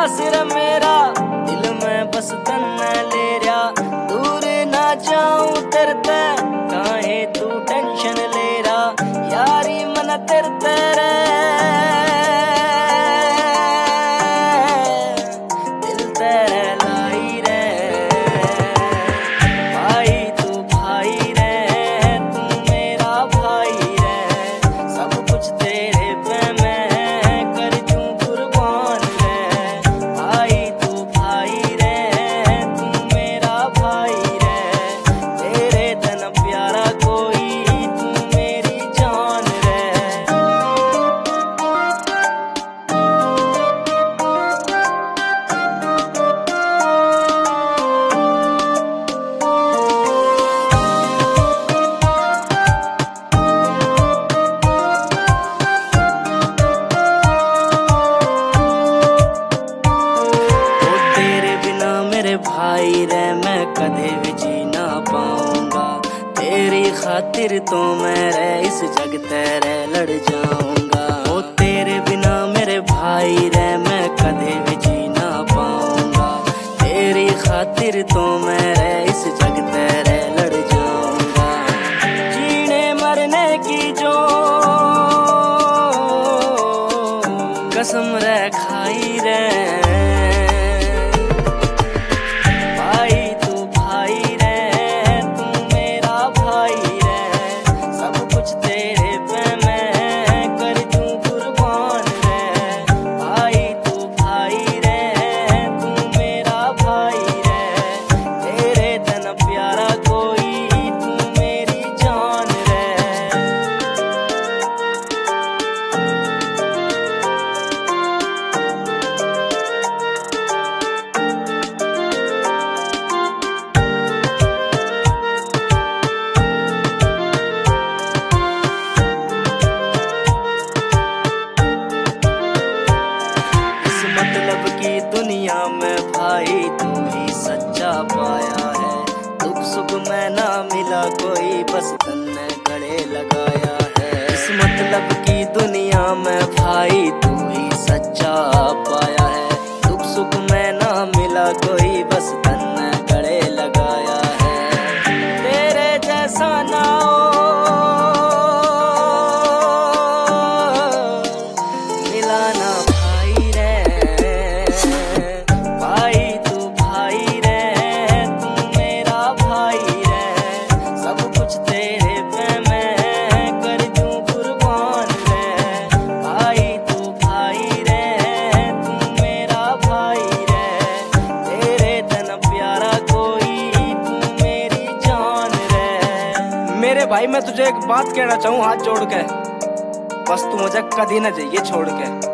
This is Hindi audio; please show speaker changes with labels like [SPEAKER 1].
[SPEAKER 1] पास रे मेरा, दिल में बस तन्ने ले रहा, दूर ना जाऊं तेरे ते, काहे तू टेंशन ले रहा, यारी मन तेरे तेरे दिल तेरे लाई रे, भाई तू भाई रे, तू मेरा भाई रे, सब कुछ तेरे पे मैं कर दूं कुर्बान रे, भाई तू भाई रे, तू मेरा भाई रे, तेरे तन प्यारा कोई, तू मेरी जान रे। मेरे भाई रे मैं कदे भी जी ना पाऊंगा, तेरी खातिर तो मैं रे इस जग तेरे लड़ जाऊंगा। ओ तेरे बिना मेरे भाई रे मैं कदे भी जी ना पाऊंगा, तेरी खातिर तो मैं रे इस जग तेरे लड़ जाऊंगा। जीने मरने की जो कसम रे खाई रे, मतलब की दुनिया में भाई तू ही सच्चा पाया है, दुख सुख में ना मिला कोई, बस तन्ने गले लगाया है। इस मतलब की दुनिया में भाई तू ही सच्चा पाया है, दुख सुख में ना मिला कोई, बस तन्ने गले लगाया है। तेरे जैसा ना मिलाना मेरे भाई, मैं तुझे एक बात कहना चाहूँ हाथ जोड़ के, बस तू मुझे कभी न जाइए छोड़ के।